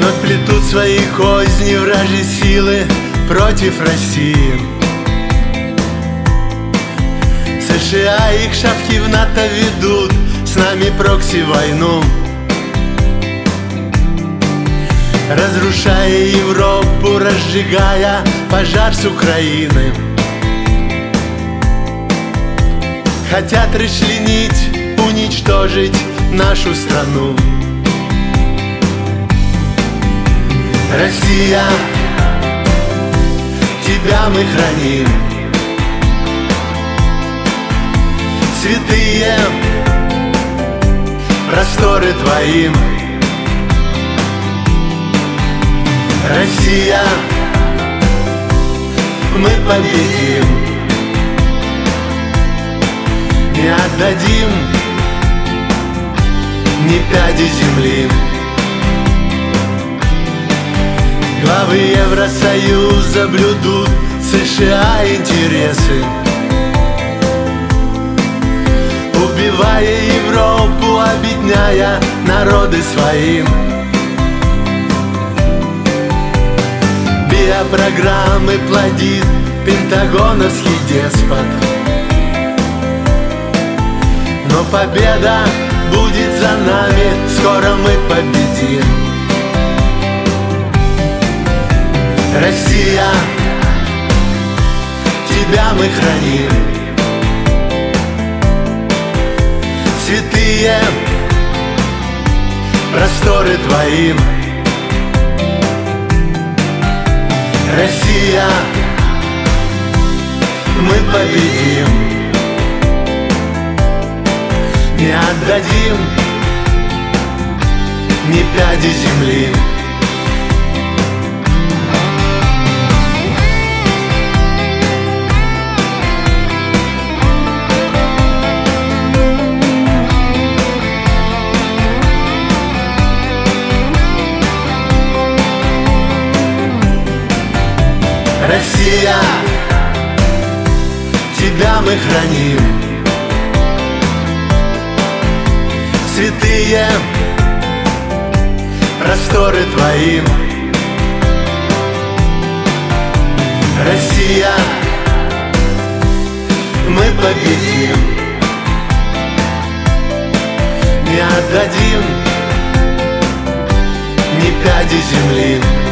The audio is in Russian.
Вновь плетут свои козни вражьи силы против России. США их шавки в НАТО ведут, с нами прокси-войну, разрушая Европу, разжигая пожар с Украины. Хотят расчленить, уничтожить нашу страну. Россия, тебя мы храним. Святые просторы твоим. Россия, мы победим. Не отдадим ни пяди земли. Главы Евросоюза блюдут США интересы, убивая Европу, обедняя народы своим. Биопрограммы плодит пентагоновский деспот. Но победа будет за нами, скоро мы победим. Россия, тебя мы храним. Святые просторы твоим. Россия, мы победим. Не отдадим ни пяди земли. Россия, тебя мы храним. Святые просторы твоим. Россия, мы победим. Не отдадим ни пяди земли.